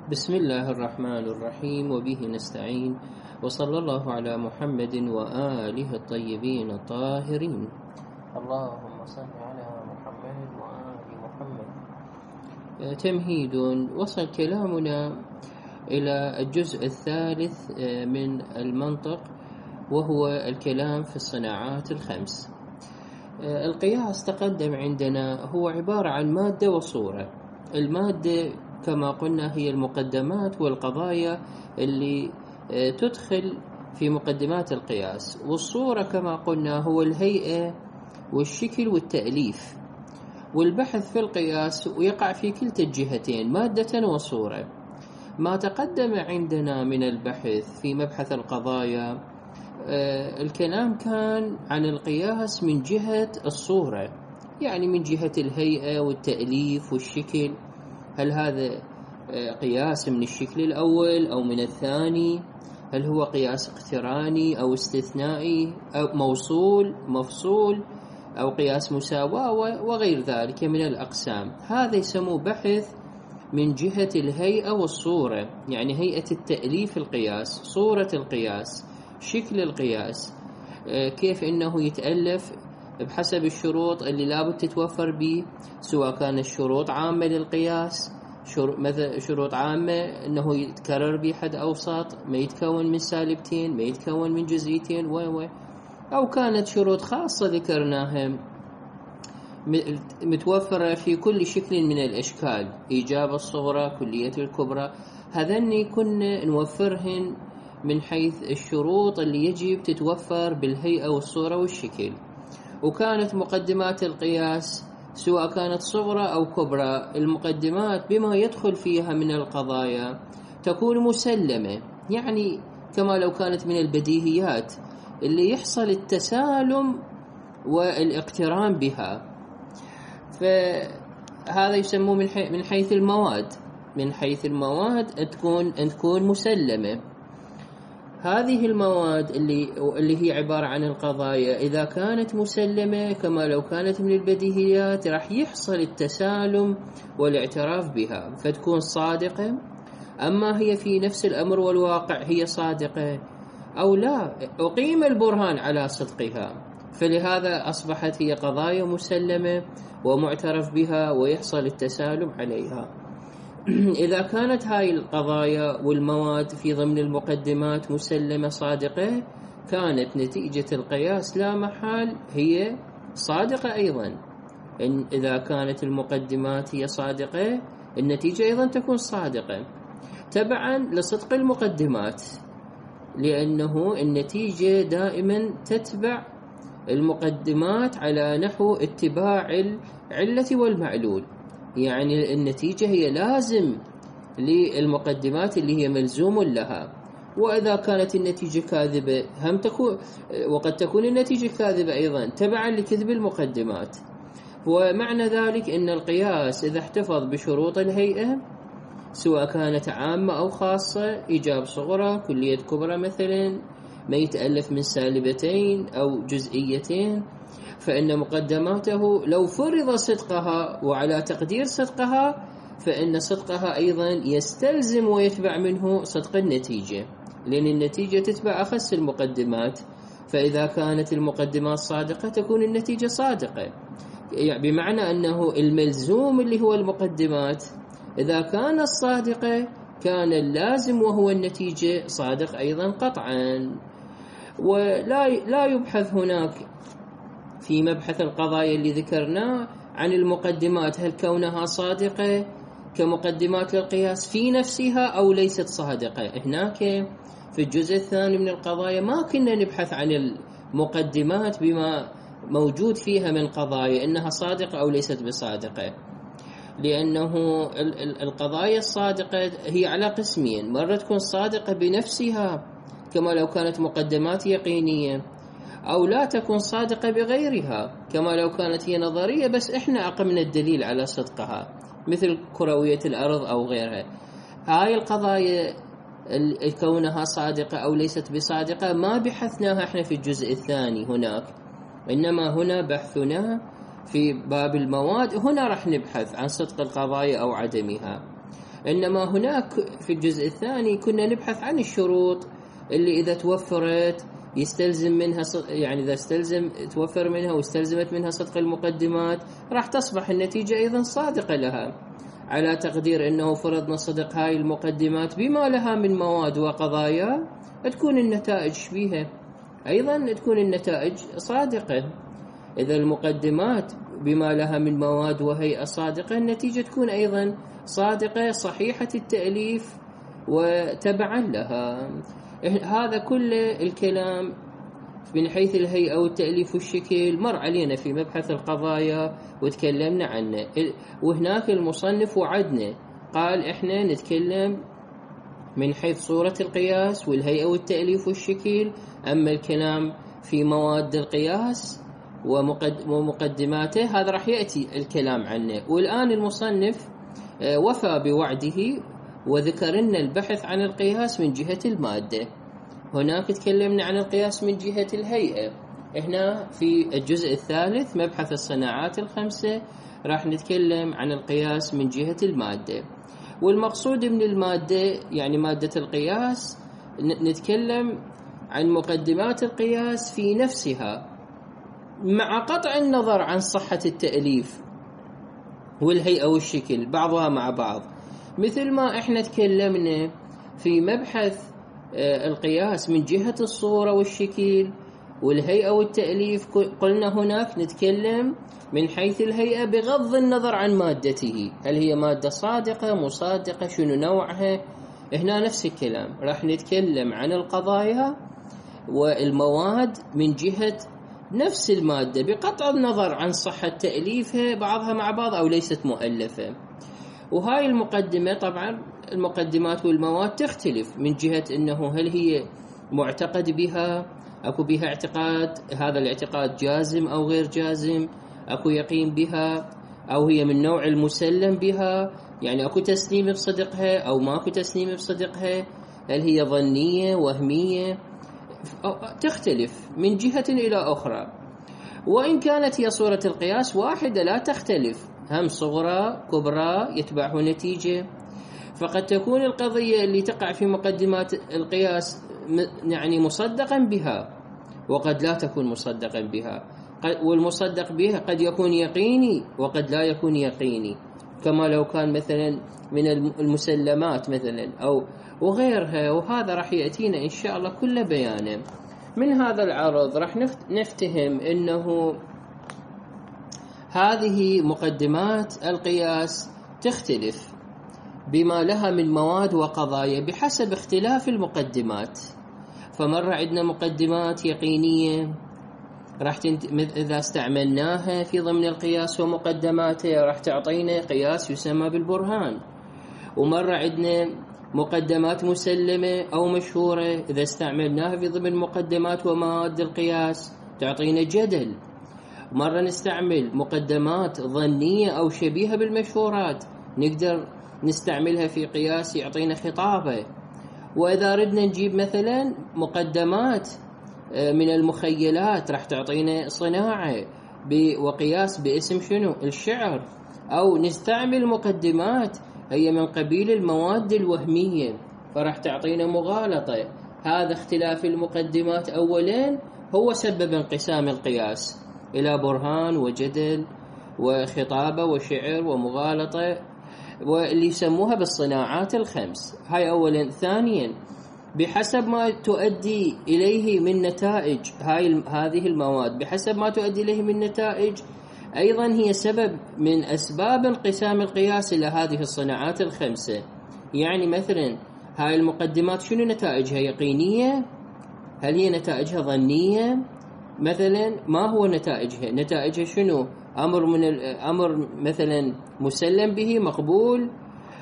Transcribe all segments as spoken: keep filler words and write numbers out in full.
بسم الله الرحمن الرحيم وبه نستعين وصلى الله على محمد وآله الطيبين الطاهرين. اللهم صل على محمد وآل محمد. تمهيد. وصل كلامنا إلى الجزء الثالث من المنطق وهو الكلام في الصناعات الخمس. القياس تقدم عندنا هو عبارة عن مادة وصورة. المادة كما قلنا هي المقدمات والقضايا اللي تدخل في مقدمات القياس، والصورة كما قلنا هو الهيئة والشكل والتأليف. والبحث في القياس يقع في كلتا الجهتين مادة وصورة. ما تقدم عندنا من البحث في مبحث القضايا الكلام كان عن القياس من جهة الصورة، يعني من جهة الهيئة والتأليف والشكل. هل هذا قياس من الشكل الأول أو من الثاني؟ هل هو قياس اقتراني أو استثنائي أو موصول مفصول أو قياس مساواة وغير ذلك من الأقسام؟ هذا يسموه بحث من جهة الهيئة والصورة، يعني هيئة التأليف القياس، صورة القياس، شكل القياس، كيف إنه يتألف بحسب الشروط اللي لابد تتوفر به، سواء كانت الشروط عامة للقياس، مثل شروط عامة أنه يتكرر به حد أوسط، ما يتكون من سالبتين، ما يتكون من جزئيتين، و أو كانت شروط خاصة ذكرناها متوفرة في كل شكل من الأشكال، إيجاب الصغرى، كلية الكبرى. هذني كنا نوفرهن من حيث الشروط اللي يجب تتوفر بالهيئة والصورة والشكل. وكانت مقدمات القياس سواء كانت صغرى أو كبرى، المقدمات بما يدخل فيها من القضايا تكون مسلمة، يعني كما لو كانت من البديهيات اللي يحصل التسالم والاقتران بها. فهذا يسموه من حيث المواد، من حيث المواد تكون أن تكون مسلمة. هذه المواد اللي اللي هي عبارة عن القضايا إذا كانت مسلمة كما لو كانت من البديهيات راح يحصل التسالم والاعتراف بها، فتكون صادقة. أما هي في نفس الأمر والواقع هي صادقة أو لا، أقيم البرهان على صدقها، فلهذا أصبحت هي قضايا مسلمة ومعترف بها ويحصل التسالم عليها. إذا كانت هاي القضايا والمواد في ضمن المقدمات مسلمة صادقة، كانت نتيجة القياس لا محال هي صادقة أيضا. إن إذا كانت المقدمات هي صادقة، النتيجة أيضا تكون صادقة تبعا لصدق المقدمات، لأنه النتيجة دائما تتبع المقدمات على نحو اتباع العلة والمعلول، يعني النتيجة هي لازم للمقدمات اللي هي ملزوم لها. وإذا كانت النتيجة كاذبة هم تكون، وقد تكون النتيجة كاذبة أيضا تبعا لكذب المقدمات. ومعنى ذلك أن القياس إذا احتفظ بشروط الهيئة سواء كانت عامة أو خاصة، إيجاب صغرى، كلية كبرى مثلا، ما يتألف من سالبتين أو جزئيتين، فإن مقدماته لو فرض صدقها وعلى تقدير صدقها فإن صدقها أيضا يستلزم ويتبع منه صدق النتيجة، لأن النتيجة تتبع أخس المقدمات. فإذا كانت المقدمات صادقة تكون النتيجة صادقة، يعني بمعنى أنه الملزوم اللي هو المقدمات إذا كانت صادقة كان اللازم وهو النتيجة صادق أيضا قطعا. ولا لا يبحث هناك في مبحث القضايا اللي ذكرناه عن المقدمات هل كونها صادقة كمقدمات للقياس في نفسها أو ليست صادقة. هناك في الجزء الثاني من القضايا ما كنا نبحث عن المقدمات بما موجود فيها من قضايا إنها صادقة أو ليست بصادقة، لأنه القضايا الصادقة هي على قسمين، مرة تكون صادقة بنفسها كما لو كانت مقدمات يقينية، أو لا تكون صادقة بغيرها كما لو كانت هي نظرية بس إحنا أقمنا الدليل على صدقها، مثل كروية الأرض أو غيرها. هاي القضايا كونها صادقة أو ليست بصادقة ما بحثناها إحنا في الجزء الثاني هناك، إنما هنا بحثنا في باب المواد، هنا رح نبحث عن صدق القضايا أو عدمها. إنما هناك في الجزء الثاني كنا نبحث عن الشروط اللي إذا توفرت يستلزم منها يعني إذا استلزم توفر منها واستلزمت منها صدق المقدمات راح تصبح النتيجة أيضا صادقة لها، على تقدير أنه فرضنا صدق هاي المقدمات بما لها من مواد وقضايا تكون النتائج بها أيضا تكون النتائج صادقة. إذا المقدمات بما لها من مواد وهيئة صادقة النتيجة تكون أيضا صادقة صحيحة التأليف وتبعا لها. هذا كل الكلام من حيث الهيئة والتأليف والشكل مر علينا في مبحث القضايا وتكلمنا عنه. وهناك المصنف وعدنا قال إحنا نتكلم من حيث صورة القياس والهيئة والتأليف والشكل، أما الكلام في مواد القياس ومقدماته هذا راح يأتي الكلام عنه. والآن المصنف وفى بوعده وذكر لنا البحث عن القياس من جهة المادة. هناك تكلمنا عن القياس من جهة الهيئة، هنا في الجزء الثالث مبحث الصناعات الخمسة راح نتكلم عن القياس من جهة المادة. والمقصود من المادة يعني مادة القياس نتكلم عن مقدمات القياس في نفسها مع قطع النظر عن صحة التأليف والهيئة والشكل بعضها مع بعض، مثل ما احنا تكلمنا في مبحث القياس من جهة الصورة والشكل والهيئة والتأليف. قلنا هناك نتكلم من حيث الهيئة بغض النظر عن مادته، هل هي مادة صادقة مصادقة شنو نوعها. هنا نفس الكلام راح نتكلم عن القضايا والمواد من جهة نفس المادة بقطع النظر عن صحة تأليفها بعضها مع بعض أو ليست مؤلفة. وهاي المقدمة طبعا المقدمات والمواد تختلف من جهة أنه هل هي معتقد بها، أكو بها اعتقاد، هذا الاعتقاد جازم أو غير جازم، أكو يقين بها أو هي من نوع المسلم بها، يعني أكو تسليم بصدقها أو ماكو تسليم بصدقها، هل هي ظنية وهمية، تختلف من جهة إلى أخرى. وإن كانت هي صورة القياس واحدة لا تختلف، هم صغرى كبرى يتبعه نتيجة. فقد تكون القضية اللي تقع في مقدمات القياس يعني مصدقا بها وقد لا تكون مصدقا بها، والمصدق بها قد يكون يقيني وقد لا يكون يقيني، كما لو كان مثلا من المسلمات مثلا أو وغيرها. وهذا راح يأتينا إن شاء الله كل بيانه. من هذا العرض راح نفتهم أنه هذه مقدمات القياس تختلف بما لها من مواد وقضايا بحسب اختلاف المقدمات. فمرة عندنا مقدمات يقينية راح تنت... إذا استعملناها في ضمن القياس ومقدماته راح تعطينا قياس يسمى بالبرهان. ومرة عندنا مقدمات مسلمة أو مشهورة إذا استعملناها في ضمن مقدمات ومواد القياس تعطينا جدل. مرة نستعمل مقدمات ظنية أو شبيهة بالمشهورات نقدر نستعملها في قياس يعطينا خطابة. وإذا ردنا نجيب مثلا مقدمات من المخيلات راح تعطينا صناعة وقياس باسم شنو الشعر. أو نستعمل مقدمات هي من قبيل المواد الوهمية فراح تعطينا مغالطة. هذا اختلاف المقدمات أولا هو سبب انقسام القياس إلى برهان وجدل وخطابة وشعر ومغالطة، واللي يسموها بالصناعات الخمس. هاي أولا. ثانيا بحسب ما تؤدي إليه من نتائج هاي هذه المواد، بحسب ما تؤدي إليه من نتائج أيضا هي سبب من أسباب انقسام القياس إلى هذه الصناعات الخمسة. يعني مثلا هاي المقدمات شنو نتائجها؟ يقينية؟ هل هي نتائجها ظنية؟ مثلا ما هو نتائجها؟ نتائجها شنو؟ أمر من الأمر مثلا مسلم به مقبول.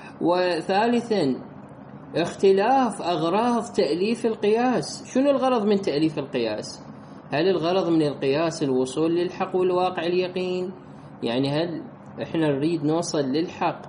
وثالثا اختلاف أغراض تأليف القياس. شنو الغرض من تأليف القياس؟ هل الغرض من القياس الوصول للحق والواقع اليقين؟ يعني هل احنا نريد نوصل للحق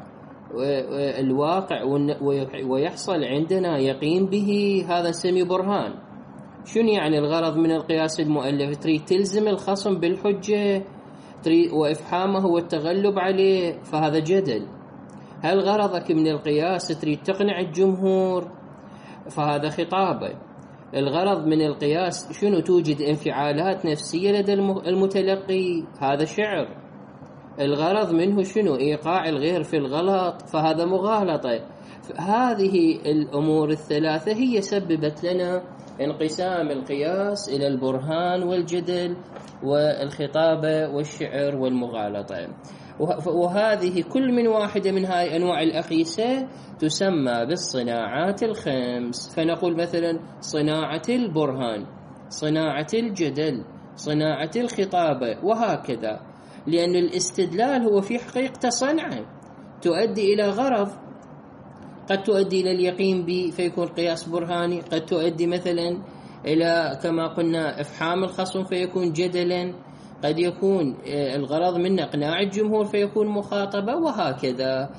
والواقع ويحصل عندنا يقين به؟ هذا نسميه برهان. شنو يعني الغرض من القياس المؤلف؟ تريد تلزم الخصم بالحجة تريد وإفحامه والتغلب عليه، فهذا جدل. هل غرضك من القياس تريد تقنع الجمهور؟ فهذا خطابة. الغرض من القياس شنو؟ توجد انفعالات نفسية لدى المتلقي، هذا شعر. الغرض منه شنو؟ إيقاع الغير في الغلط، فهذا مغالطة. هذه الأمور الثلاثة هي سببت لنا انقسام القياس إلى البرهان والجدل والخطابة والشعر والمغالطة. وهذه كل من واحدة من هاي أنواع الأقيسة تسمى بالصناعات الخمس. فنقول مثلا صناعة البرهان، صناعة الجدل، صناعة الخطابة، وهكذا. لأن الاستدلال هو في حقيقة صنعة تؤدي إلى غرض، قد تؤدي إلى اليقين به فيكون قياس برهاني، قد تؤدي مثلا إلى كما قلنا إفحام الخصم فيكون جدلا، قد يكون الغرض منه إقناع الجمهور فيكون مخاطبة، وهكذا.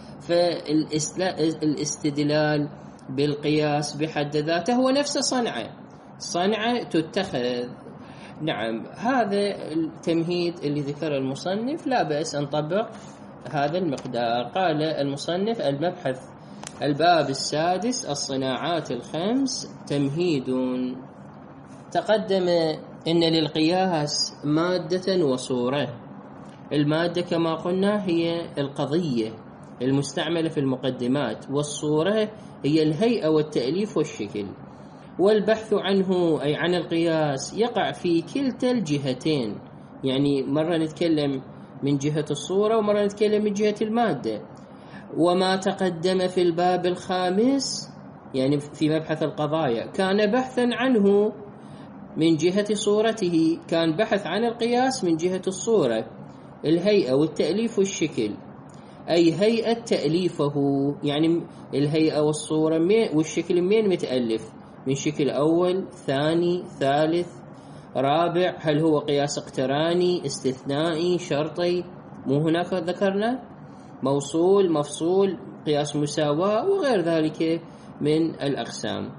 فالاستدلال بالقياس بحد ذاته هو نفس صنعة، صنعة تتخذ. نعم، هذا التمهيد اللي ذكر المصنف لا بأس أن نطبق هذا المقدار. قال المصنف: المبحث الباب السادس، الصناعات الخمس، تمهيد. تقدم إن للقياس مادة وصورة. المادة كما قلنا هي القضية المستعملة في المقدمات، والصورة هي الهيئة والتأليف والشكل. والبحث عنه أي عن القياس يقع في كلتا الجهتين، يعني مرة نتكلم من جهة الصورة ومرة نتكلم من جهة المادة. وما تقدم في الباب الخامس يعني في مبحث القضايا كان بحثا عنه من جهة صورته، كان بحث عن القياس من جهة الصورة، الهيئة والتأليف والشكل. أي هيئة تأليفه، يعني الهيئة والصورة والشكل مين متألف؟ من شكل أول، ثاني، ثالث، رابع. هل هو قياس اقتراني، استثنائي، شرطي؟ مو هناك ذكرنا موصول، مفصول، قياس مساواة وغير ذلك من الأقسام.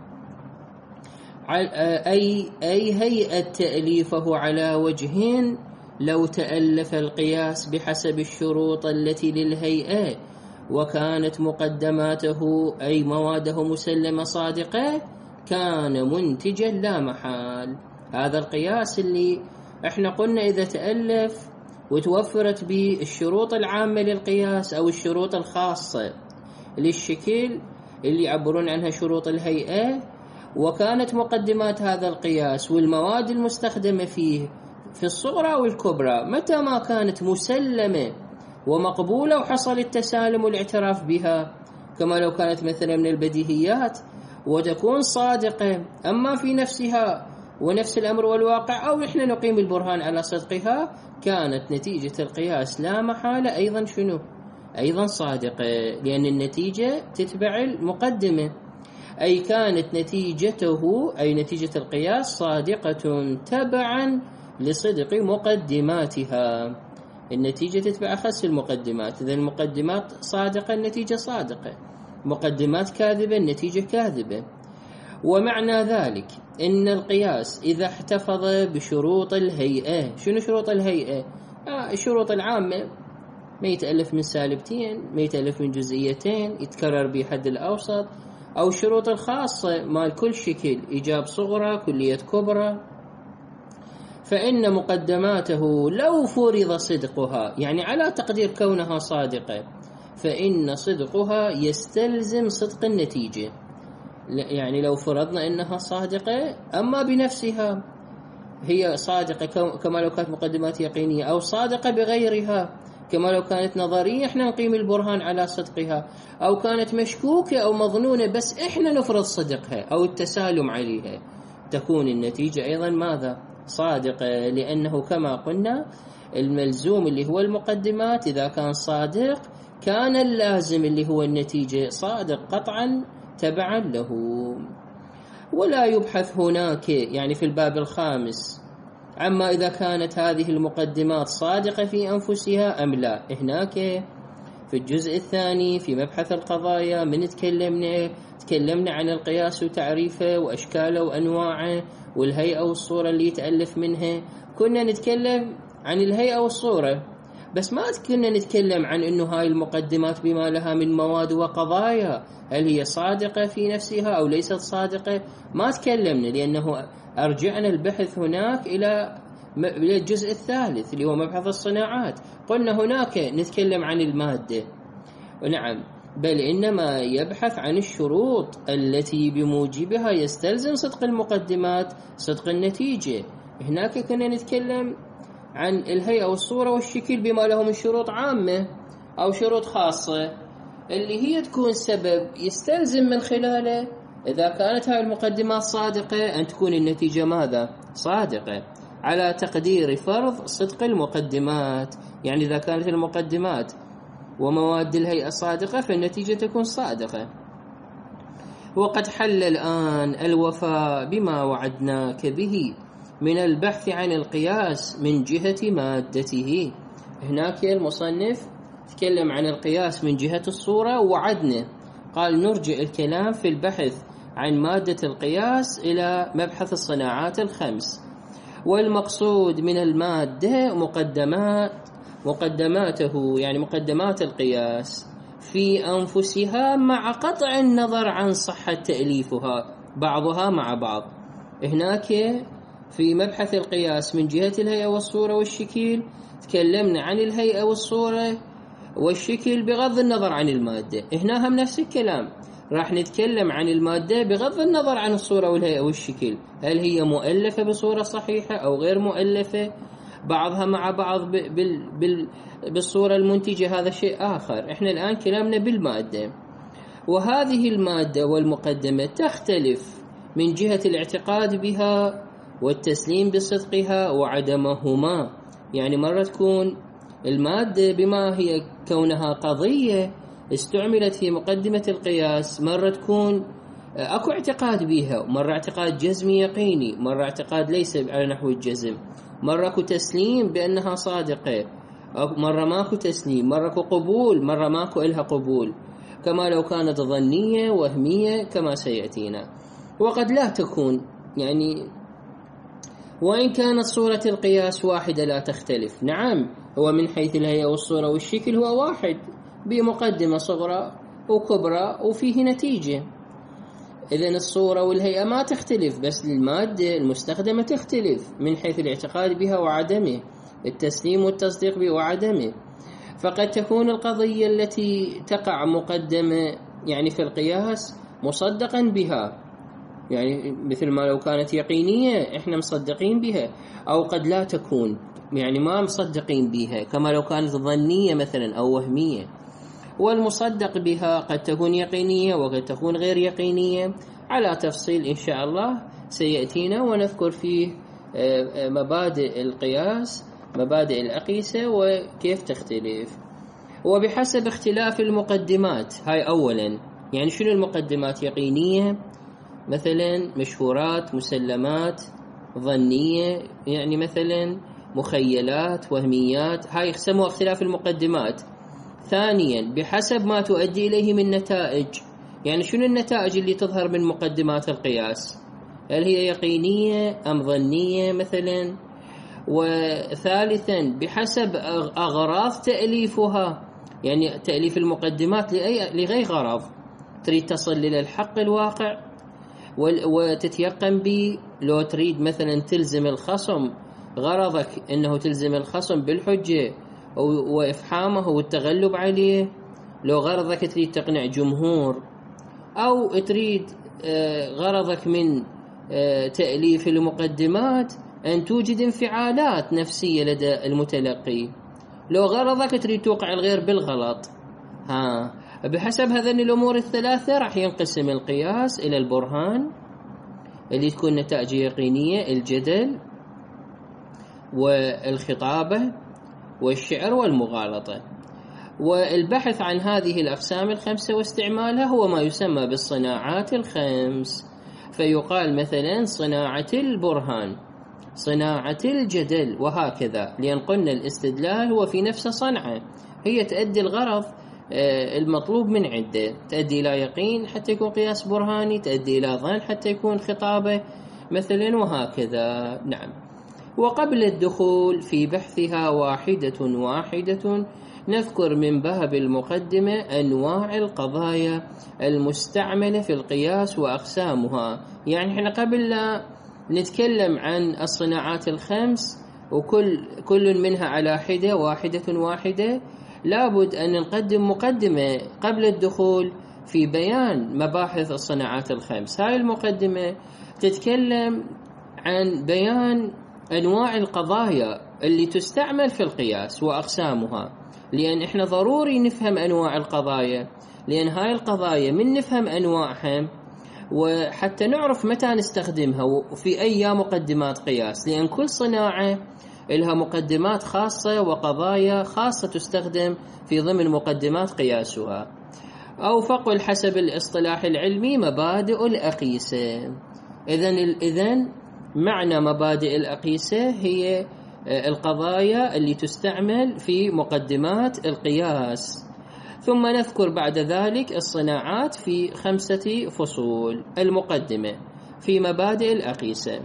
أي أي هيئة تأليفه على وجهين لو تألف القياس بحسب الشروط التي للهيئة وكانت مقدماته أي مواده مسلمة صادقة كان منتجا لا محال. هذا القياس اللي احنا قلنا إذا تألف وتوفرت به الشروط العامة للقياس أو الشروط الخاصة للشكل اللي يعبرون عنها شروط الهيئة، وكانت مقدمات هذا القياس والمواد المستخدمة فيه في الصغرى والكبرى متى ما كانت مسلمة ومقبولة وحصل التسالم والاعتراف بها، كما لو كانت مثلا من البديهيات وتكون صادقة أما في نفسها ونفس الأمر والواقع، أو نحن نقيم البرهان على صدقها، كانت نتيجة القياس لا محالة أيضا شنو؟ أيضا صادقة، لأن النتيجة تتبع المقدمة. أي كانت نتيجته أي نتيجة القياس صادقة تبعا لصدق مقدماتها. النتيجة تتبع أخس المقدمات، إذا المقدمات صادقة النتيجة صادقة، مقدمات كاذبة النتيجة كاذبة. ومعنى ذلك إن القياس إذا احتفظ بشروط الهيئة. شنو شروط الهيئة؟ آه الشروط العامة، ما يتألف من سالبتين، ما يتألف من جزئيتين، يتكرر بحد الأوسط، أو الشروط الخاصة مال كل شكل، إيجاب صغرى كلية كبرى. فإن مقدماته لو فرض صدقها، يعني على تقدير كونها صادقة، فإن صدقها يستلزم صدق النتيجة. يعني لو فرضنا أنها صادقة أما بنفسها هي صادقة كما لو كانت مقدمات يقينية، أو صادقة بغيرها كما لو كانت نظرية إحنا نقيم البرهان على صدقها، أو كانت مشكوكة أو مظنونة بس إحنا نفرض صدقها أو التسالم عليها، تكون النتيجة أيضا ماذا؟ صادقة. لأنه كما قلنا الملزوم اللي هو المقدمات إذا كان صادق كان اللازم اللي هو النتيجة صادق قطعا تبعا له. ولا يبحث هناك يعني في الباب الخامس عما إذا كانت هذه المقدمات صادقة في أنفسها أم لا. هناك في الجزء الثاني في مبحث القضايا من تكلمنا تكلمنا عن القياس وتعريفه وأشكاله وأنواعه والهيئة والصورة اللي يتألف منها. كنا نتكلم عن الهيئة والصورة، بس ما كنا نتكلم عن أنه هاي المقدمات بما لها من مواد وقضايا هل هي صادقة في نفسها أو ليست صادقة، ما تكلمنا، لأنه أرجعنا البحث هناك إلى الجزء الثالث اللي هو مبحث الصناعات. قلنا هناك نتكلم عن المادة، ونعم بل إنما يبحث عن الشروط التي بموجبها يستلزم صدق المقدمات صدق النتيجة. هناك كنا نتكلم عن الهيئة والصورة والشكل بما له من شروط عامة أو شروط خاصة اللي هي تكون سبب يستلزم من خلاله إذا كانت هاي المقدمات صادقة أن تكون النتيجة ماذا؟ صادقة، على تقدير فرض صدق المقدمات. يعني إذا كانت المقدمات ومواد الهيئة صادقة فالنتيجة تكون صادقة. وقد حل الآن الوفاء بما وعدناك به من البحث عن القياس من جهة مادته. هناك المصنف تكلم عن القياس من جهة الصورة ووعدنا، قال نرجع الكلام في البحث عن مادة القياس إلى مبحث الصناعات الخمس. والمقصود من المادة مقدمات مقدماته يعني مقدمات القياس في أنفسها مع قطع النظر عن صحة تأليفها بعضها مع بعض. هناك في مبحث القياس من جهة الهيئة والصورة والشكل تكلمنا عن الهيئة والصورة والشكل بغض النظر عن المادة. هنا هم نفس الكلام، راح نتكلم عن المادة بغض النظر عن الصورة والهيئة والشكل، هل هي مؤلفة بصورة صحيحة أو غير مؤلفة، بعضها مع بعض بال بال بالصورة المنتجة، هذا شيء آخر. إحنا الآن كلامنا بالمادة، وهذه المادة والمقدمة تختلف من جهة الاعتقاد بها والتسليم بصدقها وعدمهما. يعني مرة تكون المادة بما هي كونها قضية استعملت في مقدمة القياس، مرة تكون أكو اعتقاد بها، مرة اعتقاد جزمي يقيني، مرة اعتقاد ليس على نحو الجزم، مرة أكو تسليم بأنها صادقة، مرة ماكو تسليم، مرة أكو قبول، مرة ماكو إلها قبول، كما لو كانت ظنية وهمية كما سيأتينا. وقد لا تكون، يعني وإن كانت صورة القياس واحدة لا تختلف. نعم، هو من حيث الهيئة والصورة والشكل هو واحد بمقدمة صغرى وكبرى وفيه نتيجة، إذن الصورة والهيئة ما تختلف، بس المادة المستخدمة تختلف من حيث الاعتقاد بها وعدمه، التسليم والتصديق به وعدمه. فقد تكون القضية التي تقع مقدمة يعني في القياس مصدقا بها، يعني مثل ما لو كانت يقينية احنا مصدقين بها، أو قد لا تكون يعني ما مصدقين بها كما لو كانت ظنية مثلا أو وهمية. والمصدق بها قد تكون يقينية وقد تكون غير يقينية، على تفصيل إن شاء الله سيأتينا ونذكر فيه مبادئ القياس، مبادئ الأقيسة وكيف تختلف. وبحسب اختلاف المقدمات، هاي أولا، يعني شنو المقدمات؟ يقينية مثلا، مشهورات، مسلمات، ظنية يعني مثلا مخيلات، وهميات، هاي يقسموا اختلاف المقدمات. ثانيا بحسب ما تؤدي إليه من نتائج، يعني شنو النتائج اللي تظهر من مقدمات القياس، هل هي يقينية أم ظنية مثلا. وثالثا بحسب أغراض تأليفها، يعني تأليف المقدمات لأي لغير غرض، تريد تصل إلى الحق الواقع وتتيقن به، لو تريد مثلا تلزم الخصم، غرضك أنه تلزم الخصم بالحجة وإفحامه والتغلب عليه، لو غرضك تريد تقنع جمهور، أو تريد غرضك من تأليف المقدمات أن توجد انفعالات نفسية لدى المتلقي، لو غرضك تريد توقع الغير بالغلط. ها بحسب هذين الأمور الثلاثة راح ينقسم القياس إلى البرهان اللي تكون نتائج يقينية، الجدل والخطابة والشعر والمغالطة. والبحث عن هذه الأقسام الخمسة واستعمالها هو ما يسمى بالصناعات الخمس. فيقال مثلا صناعة البرهان، صناعة الجدل، وهكذا، لأن قلنا الاستدلال هو في نفسه صنعة، هي تؤدي الغرض المطلوب من عدة، تؤدي إلى يقين حتى يكون قياس برهاني، تؤدي إلى ظن حتى يكون خطابة مثلا، وهكذا. نعم. وقبل الدخول في بحثها واحدة واحدة نذكر من باب المقدمة أنواع القضايا المستعملة في القياس وأقسامها. يعني احنا قبل لا نتكلم عن الصناعات الخمس وكل كل منها على حدة واحدة واحدة، لابد أن نقدم مقدمة قبل الدخول في بيان مباحث الصناعات الخمس. هاي المقدمة تتكلم عن بيان أنواع القضايا اللي تستعمل في القياس وأقسامها، لأن إحنا ضروري نفهم أنواع القضايا، لأن هاي القضايا من نفهم أنواعها وحتى نعرف متى نستخدمها وفي أي مقدمات قياس، لأن كل صناعة لها مقدمات خاصة وقضايا خاصة تستخدم في ضمن مقدمات قياسها، أو فقل حسب الاصطلاح العلمي مبادئ الأقيسة. إذن إذن معنى مبادئ الأقيسة هي القضايا اللي تستعمل في مقدمات القياس. ثم نذكر بعد ذلك الصناعات في خمسة فصول. المقدمة في مبادئ الأقيسة.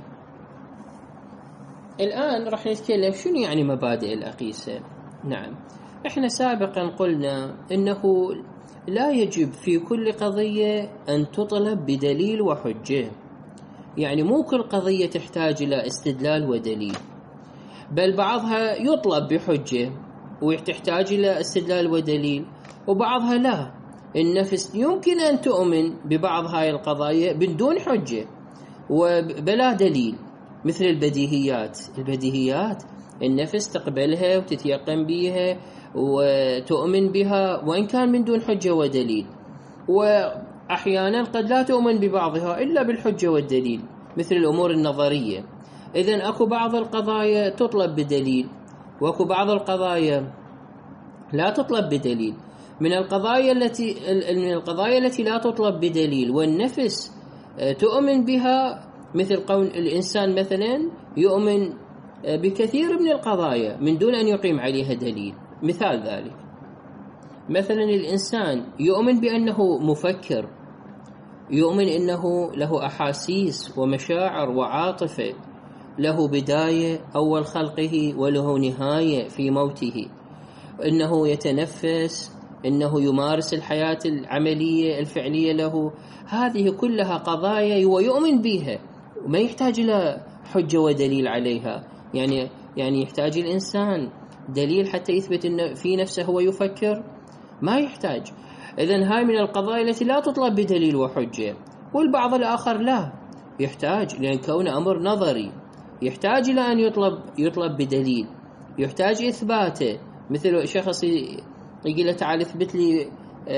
الآن راح نتكلم شنو يعني مبادئ الأقيسة. نعم، احنا سابقا قلنا إنه لا يجب في كل قضية أن تطلب بدليل وحجة، يعني مو كل قضية تحتاج إلى استدلال ودليل، بل بعضها يطلب بحجة وتحتاج إلى استدلال ودليل، وبعضها لا. النفس يمكن أن تؤمن ببعض هاي القضايا بدون حجة وبلا دليل، مثل البديهيات. البديهيات النفس تقبلها وتتيقن بها وتؤمن بها وإن كان من دون حجة ودليل، وأحيانا قد لا تؤمن ببعضها إلا بالحجة والدليل، مثل الأمور النظرية. إذن أكو بعض القضايا تطلب بدليل وأكو بعض القضايا لا تطلب بدليل. من القضايا التي من القضايا التي لا تطلب بدليل والنفس تؤمن بها، مثل قول الإنسان مثلا يؤمن بكثير من القضايا من دون أن يقيم عليها دليل. مثال ذلك مثلا الإنسان يؤمن بأنه مفكر، يؤمن أنه له أحاسيس ومشاعر وعاطفة، له بداية أول خلقه وله نهاية في موته، أنه يتنفس، أنه يمارس الحياة العملية الفعلية له. هذه كلها قضايا ويؤمن بها وما يحتاج إلى حجة ودليل عليها. يعني يعني يحتاج الإنسان دليل حتى يثبت أن في نفسه هو يفكر؟ ما يحتاج. إذن هاي من القضايا التي لا تطلب بدليل وحجة. والبعض الآخر لا يحتاج، لأن كونه أمر نظري يحتاج إلى أن يطلب يطلب بدليل، يحتاج إثباته. مثل شخص يقول له تعال اثبت لي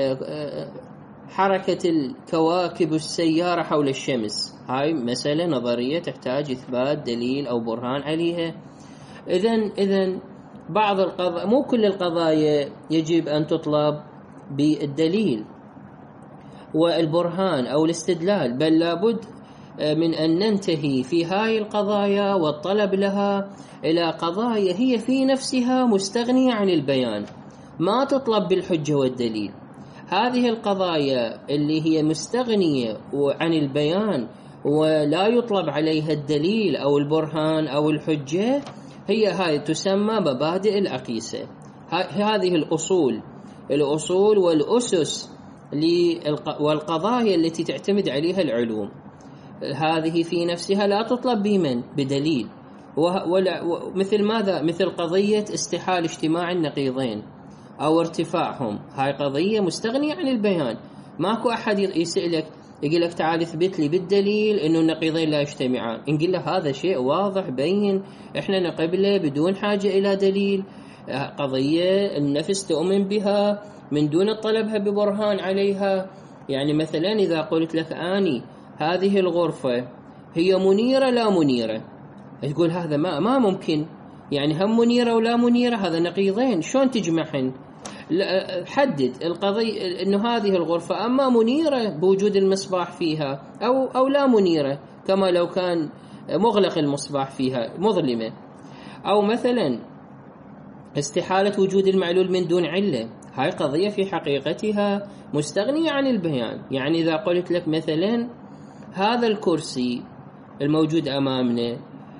حركة الكواكب السيارة حول الشمس، هاي مسألة نظرية تحتاج إثبات دليل أو برهان عليها. إذن إذن بعض القضايا، مو كل القضايا يجب أن تطلب بالدليل والبرهان أو الاستدلال، بل لابد من أن ننتهي في هاي القضايا والطلب لها إلى قضايا هي في نفسها مستغنية عن البيان، ما تطلب بالحجة والدليل. هذه القضايا اللي هي مستغنية عن البيان ولا يطلب عليها الدليل أو البرهان أو الحجة، هي هاي تسمى مبادئ الأقيسة. هذه الأصول الأصول والأسس والقضايا التي تعتمد عليها العلوم، هذه في نفسها لا تطلب بمن بدليل. مثل ماذا؟ مثل قضية استحال اجتماع النقيضين أو ارتفاعهم، هاي قضية مستغنية عن البيان. ماكو أحد يسألك يقول لك تعال اثبت لي بالدليل إنه النقيضين لا يجتمعان، نقول له هذا شيء واضح بين، إحنا نقبله بدون حاجة إلى دليل. قضية النفس تؤمن بها من دون طلبها ببرهان عليها. يعني مثلا إذا قلت لك آني هذه الغرفة هي منيرة لا منيرة، تقول هذا ما ما ممكن، يعني هم منيرة ولا منيرة، هذا نقيضين شلون تجمعهن؟ حدد القضية إنه هذه الغرفة أما منيرة بوجود المصباح فيها أو أو لا منيرة، كما لو كان مغلق المصباح فيها مظلمة. أو مثلا استحالة وجود المعلول من دون علة، هاي قضية في حقيقتها مستغنية عن البيان. يعني إذا قلت لك مثلا هذا الكرسي الموجود أمامنا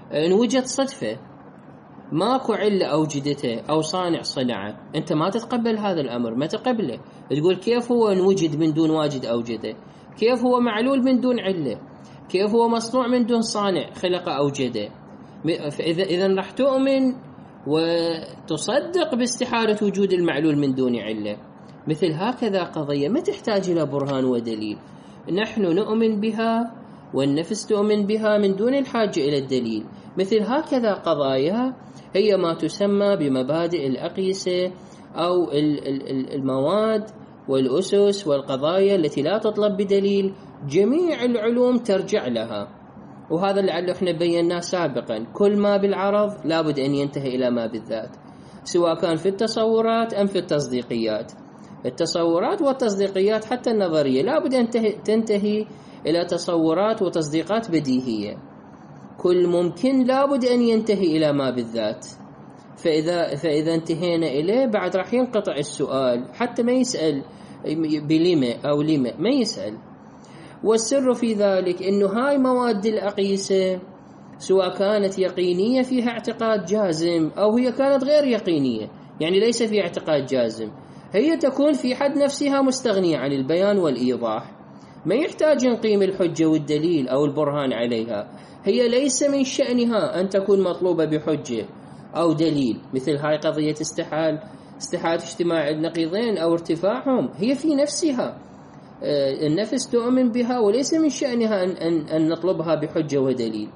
إن وجد صدفة ماكو علة أوجدته أو صانع صنعه، أنت ما تتقبل هذا الأمر، ما تقبله، تقول كيف هو انوجد من دون واجد أوجده، كيف هو معلول من دون علة، كيف هو مصنوع من دون صانع خلق أوجده. إذا إذا راح تؤمن وتصدق باستحالة وجود المعلول من دون علة. مثل هكذا قضية ما تحتاج إلى برهان ودليل، نحن نؤمن بها والنفس تؤمن بها من دون الحاجة إلى الدليل. مثل هكذا قضايا هي ما تسمى بمبادئ الأقيسة أو المواد والأسس والقضايا التي لا تطلب بدليل، جميع العلوم ترجع لها. وهذا لعله احنا بيناه سابقا، كل ما بالعرض لابد أن ينتهي إلى ما بالذات، سواء كان في التصورات أم في التصديقيات. التصورات والتصديقيات حتى النظرية لابد أن تنتهي إلى تصورات وتصديقات بديهية، كل ممكن لابد أن ينتهي إلى ما بالذات. فإذا, فإذا انتهينا إليه بعد راح ينقطع السؤال، حتى ما يسأل بلما أو لما، ما يسأل. والسر في ذلك أنه هاي مواد الأقيسة سواء كانت يقينية فيها اعتقاد جازم أو هي كانت غير يقينية، يعني ليس فيها اعتقاد جازم، هي تكون في حد نفسها مستغنية عن البيان والإيضاح، ما يحتاج نقيم الحجة والدليل أو البرهان عليها. هي ليس من شأنها أن تكون مطلوبة بحجة أو دليل. مثل هاي قضية استحال استحالة اجتماع النقيضين أو ارتفاعهم، هي في نفسها النفس تؤمن بها وليس من شأنها أن, أن, أن نطلبها بحجة ودليل.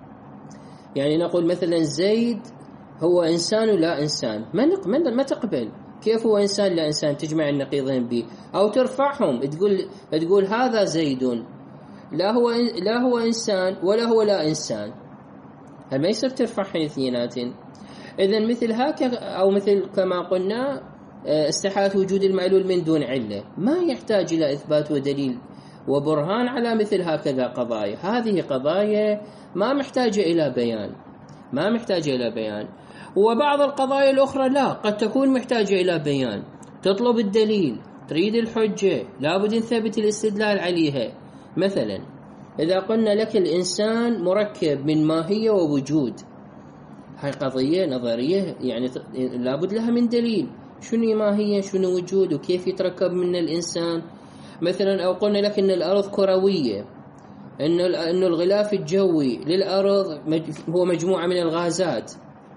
يعني نقول مثلا زيد هو إنسان لا إنسان، ما, ما تقبل، كيف هو إنسان لا إنسان تجمع النقيضين به أو ترفعهم، تقول تقول هذا زيد لا هو لا هو إنسان ولا هو لا إنسان، هل ما يصير ترفعهم اثنينات؟ إذن مثل هكذا أو مثل كما قلنا استحالة وجود المعلول من دون علة، ما يحتاج إلى إثبات ودليل وبرهان على مثل هكذا قضايا. هذه قضايا ما محتاجة إلى بيان، ما محتاجة إلى بيان. وبعض القضايا الأخرى لا، قد تكون محتاجة إلى بيان، تطلب الدليل، تريد الحجة، لابد نثبت الاستدلال عليها. مثلا إذا قلنا لك الإنسان مركب من ماهية ووجود، هاي قضية نظرية يعني لابد لها من دليل، شنو ماهية شنو وجود وكيف يتركب من الإنسان. مثلا أو قلنا لك إن الأرض كروية، إنه إنه الغلاف الجوي للأرض هو مجموعة من الغازات،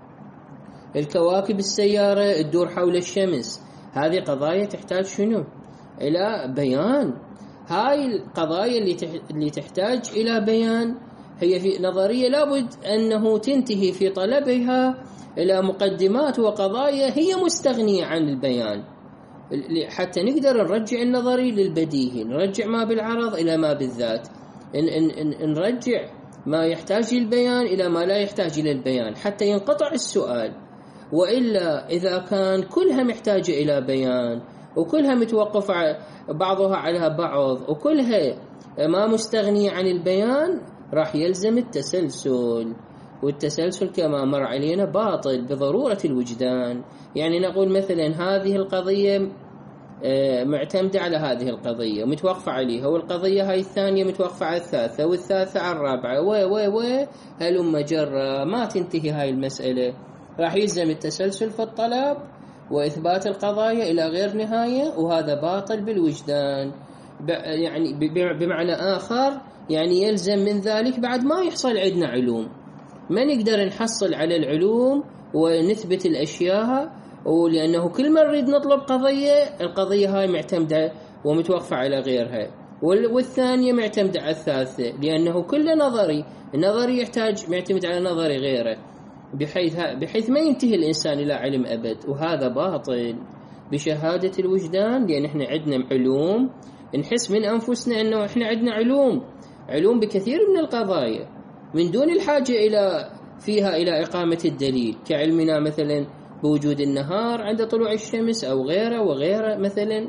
الكواكب السيارة تدور حول الشمس. هذه قضايا تحتاج شنو؟ إلى بيان. هاي القضايا اللي اللي تحتاج إلى بيان هي في نظرية لابد أنه تنتهي في طلبها إلى مقدمات وقضايا هي مستغنية عن البيان، حتى نقدر نرجع النظري للبديهي، نرجع ما بالعرض إلى ما بالذات، إن إن إن نرجع ما يحتاج للبيان إلى ما لا يحتاج إلى البيان حتى ينقطع السؤال. وإلا إذا كان كلها محتاجة إلى بيان وكلها متوقفة بعضها على بعض وكلها ما مستغنية عن البيان، راح يلزم التسلسل، والتسلسل كما مر علينا باطل بضرورة الوجدان. يعني نقول مثلا هذه القضية معتمدة على هذه القضية متوقفة عليها، والقضية هاي الثانية متوقفة على الثالثة، والثالثة على الرابعة، و و و هلم جرى، ما تنتهي هاي المسألة. راح يلزم التسلسل في الطلب وإثبات القضايا إلى غير نهاية، وهذا باطل بالوجدان. يعني بمعنى آخر يعني يلزم من ذلك بعد ما يحصل عندنا علوم، ما نقدر نحصل على العلوم ونثبت الأشياء، ولأنه كل ما نريد نطلب قضية، القضية هاي معتمدة ومتوقفة على غيرها، والثانية معتمدة على الثالثة، لأنه كل نظري النظري يحتاج معتمد على نظري غيره، بحيث بحيث ما ينتهي الإنسان إلى علم أبد. وهذا باطل بشهادة الوجدان، لأن إحنا عندنا علوم نحس من أنفسنا أنه إحنا عندنا علوم علوم بكثير من القضايا من دون الحاجة إلى فيها إلى إقامة الدليل، كعلمنا مثلا بوجود النهار عند طلوع الشمس أو غيره وغيره مثلا.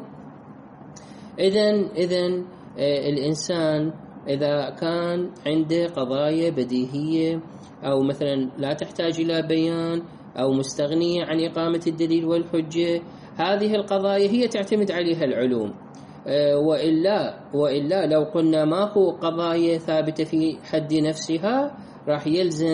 إذن إذن الإنسان إذا كان عنده قضايا بديهية أو مثلا لا تحتاج إلى بيان أو مستغنية عن إقامة الدليل والحجة، هذه القضايا هي تعتمد عليها العلوم. وإلا وإلا لو قلنا ماكو قضايا ثابتة في حد نفسها، راح يلزم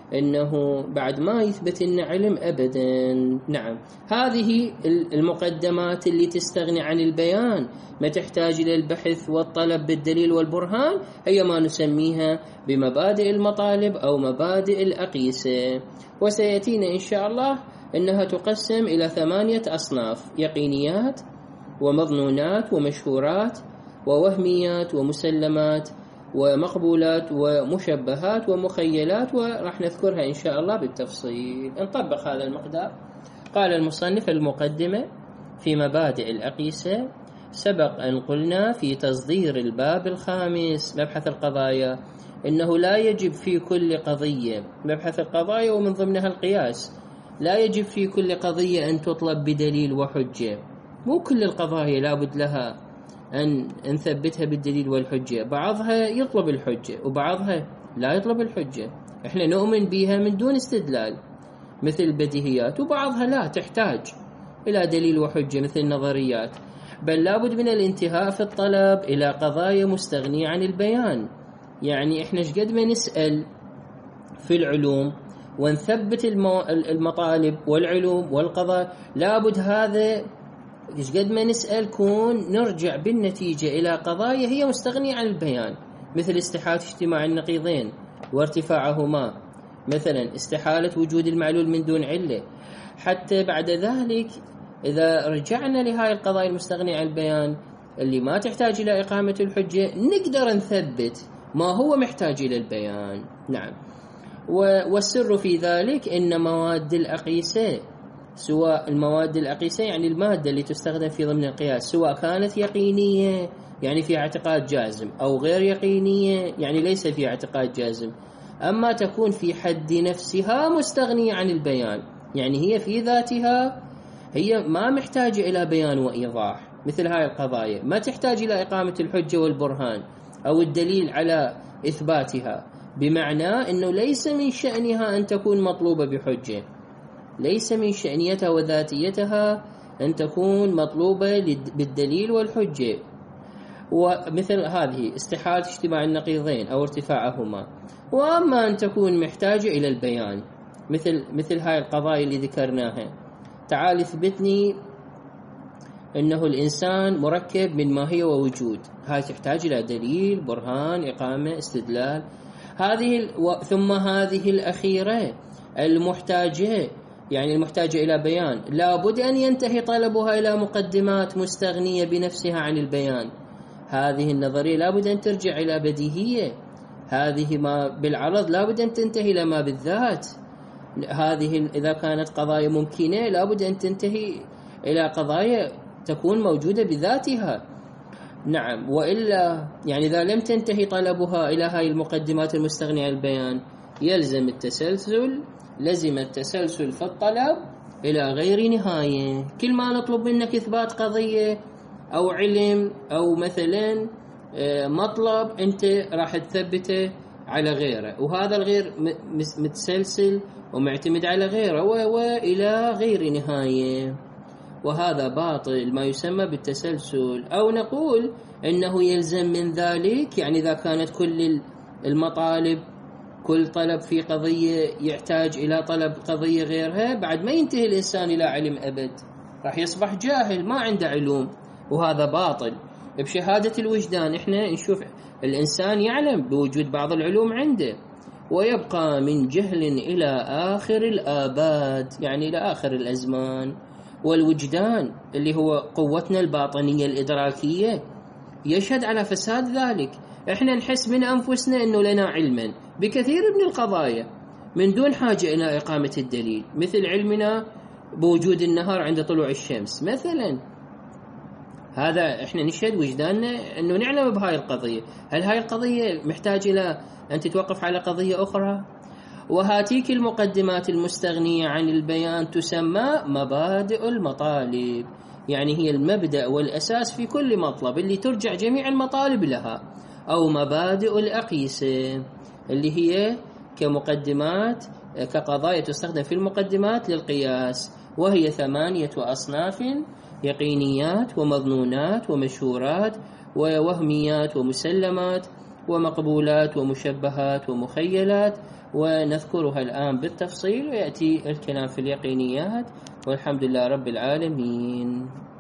إنه بعد ما يثبت إن علم أبدا. نعم، هذه المقدمات اللي تستغني عن البيان، ما تحتاج إلى البحث والطلب بالدليل والبرهان، هي ما نسميها بمبادئ المطالب أو مبادئ الأقيسة. وسيأتينا إن شاء الله إنها تقسم إلى ثمانية أصناف: يقينيات ومظنونات ومشهورات ووهميات ومسلمات ومقبولات ومشبهات ومخيلات، وراح نذكرها إن شاء الله بالتفصيل. نطبق هذا المقدار. قال المصنف: المقدمة في مبادئ الأقيسة. سبق أن قلنا في تصدير الباب الخامس مبحث القضايا إنه لا يجب في كل قضية، مبحث القضايا ومن ضمنها القياس، لا يجب في كل قضية أن تطلب بدليل وحجة. مو كل القضايا لابد لها أن نثبتها بالدليل والحجة، بعضها يطلب الحجة وبعضها لا يطلب الحجة، إحنا نؤمن بها من دون استدلال مثل البديهيات، وبعضها لا تحتاج إلى دليل وحجة مثل النظريات. بل لابد من الانتهاء في الطلب إلى قضايا مستغنية عن البيان. يعني إحنا شقد ما نسأل في العلوم ونثبت المطالب والعلوم والقضاء، لابد هذا قد ما نسأل كون نرجع بالنتيجة إلى قضايا هي مستغنية عن البيان، مثل استحالة اجتماع النقيضين وارتفاعهما، مثلا استحالة وجود المعلول من دون علة. حتى بعد ذلك إذا رجعنا لهاي القضايا المستغنية عن البيان اللي ما تحتاج إلى إقامة الحجة، نقدر نثبت ما هو محتاج إلى البيان. نعم، والسر في ذلك إن مواد الأقيسة، سواء المواد الأقيسة يعني المادة اللي تستخدم في ضمن القياس، سواء كانت يقينية يعني في اعتقاد جازم، أو غير يقينية يعني ليس في اعتقاد جازم، أما تكون في حد نفسها مستغنية عن البيان، يعني هي في ذاتها هي ما محتاجة إلى بيان وإيضاح. مثل هاي القضايا ما تحتاج إلى إقامة الحجة والبرهان أو الدليل على إثباتها، بمعنى أنه ليس من شأنها أن تكون مطلوبة بحجة، ليس من شأنيتها وذاتيتها أن تكون مطلوبة بالدليل والحجة. ومثل هذه استحالة اجتماع النقيضين أو ارتفاعهما. وأما أن تكون محتاجة إلى البيان مثل مثل هاي القضايا اللي ذكرناها، تعال اثبتني أنه الإنسان مركب من ماهية ووجود، هاي تحتاج إلى دليل، برهان، إقامة، استدلال. هذه ثم هذه الأخيرة المحتاجة يعني المحتاجة إلى بيان، لابد أن ينتهي طلبها إلى مقدمات مستغنية بنفسها عن البيان. هذه النظرية لابد أن ترجع إلى بديهية، هذه ما بالعرض لابد أن تنتهي إلى ما بالذات. هذه إذا كانت قضايا ممكنة لابد أن تنتهي إلى قضايا تكون موجودة بذاتها. نعم، وإلا يعني إذا لم تنتهي طلبها إلى هاي المقدمات المستغنية عن البيان يلزم التسلسل، لزم التسلسل في الطلب إلى غير نهاية. كل ما نطلب منك إثبات قضية أو علم أو مثلا مطلب أنت راح تثبته على غيره، وهذا الغير متسلسل ومعتمد على غيره وإلى غير نهاية، وهذا باطل ما يسمى بالتسلسل. أو نقول أنه يلزم من ذلك، يعني إذا كانت كل المطالب كل طلب في قضية يحتاج إلى طلب قضية غيرها، بعد ما ينتهي الإنسان إلى علم أبد، راح يصبح جاهل ما عنده علوم، وهذا باطل. بشهادة الوجدان إحنا نشوف الإنسان يعلم بوجود بعض العلوم عنده، ويبقى من جهل إلى آخر الآباد، يعني إلى آخر الأزمان. والوجدان اللي هو قوتنا الباطنية الإدراكية يشهد على فساد ذلك. إحنا نحس من أنفسنا أنه لنا علما بكثير من القضايا من دون حاجة إلى إقامة الدليل، مثل علمنا بوجود النهار عند طلوع الشمس مثلا. هذا إحنا نشهد وجداننا أنه نعلم بهاي القضية. هل هاي القضية محتاج إلى أن تتوقف على قضية أخرى؟ وهاتيك المقدمات المستغنية عن البيان تسمى مبادئ المطالب، يعني هي المبدأ والأساس في كل مطلب اللي ترجع جميع المطالب لها، أو مبادئ الأقيسة اللي هي كمقدمات كقضايا تستخدم في المقدمات للقياس، وهي ثمانية أصناف: يقينيات ومظنونات ومشهورات ووهميات ومسلمات ومقبولات ومشبهات ومخيلات، ونذكرها الآن بالتفصيل، ويأتي الكلام في اليقينيات، والحمد لله رب العالمين.